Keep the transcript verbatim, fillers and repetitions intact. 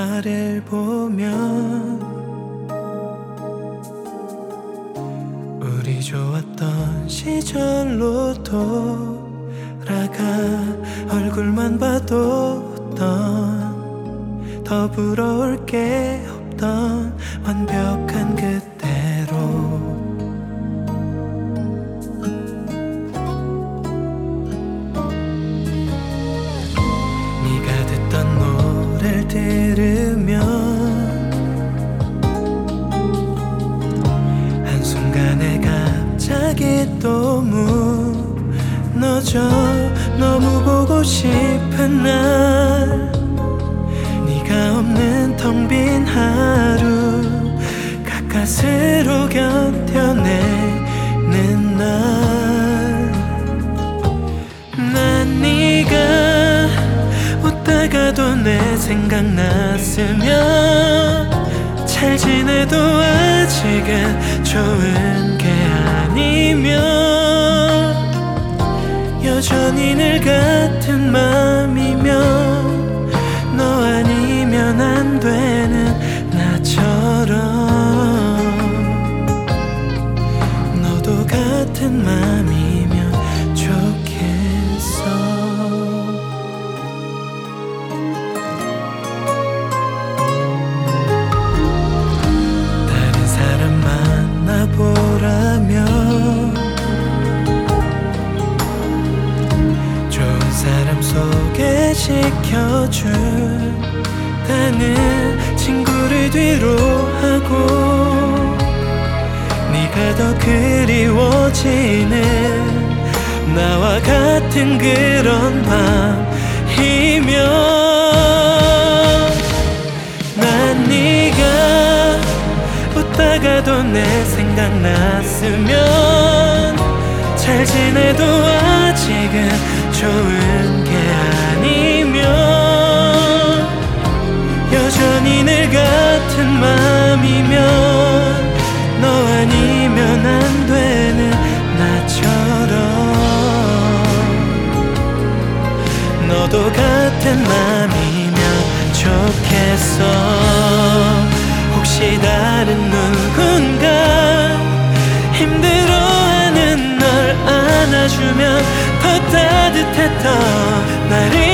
영화를 보면 우리 좋았던 시절로 돌아가 얼굴만 봐도 어떤 더 부러울 게 없던 완벽한 그대로 네가 듣던 노래를 들으면 한순간에 갑자기 또 무너져 너무 보고 싶은 날 네가 없는 텅 빈 하루 가까스로 견뎌내는 날 난 네가 웃다가도 내 생각났으면 잘 지내도 아직은 좋은 게 아니면 여전히 늘 같은 맘이면 너 아니면 안 되는 나처럼 너도 같은 맘이면 좋겠어. 다른 사람 만나보라면 좋은 사람 소개시켜준다는 친구를 뒤로 하고 네가 더 그리워지는 나와 같은 그런 밤이면 난 네가 웃다가도 내 생각났으면 잘 지내도 아직은 좋은 게 아니면 여전히 늘 같은 맘이면 너 아니면 안 되는 나처럼 너도 같은 맘이면 좋겠어. 혹시 다른 누군가 힘들어하는 널 안아주면 더 따뜻했던 나를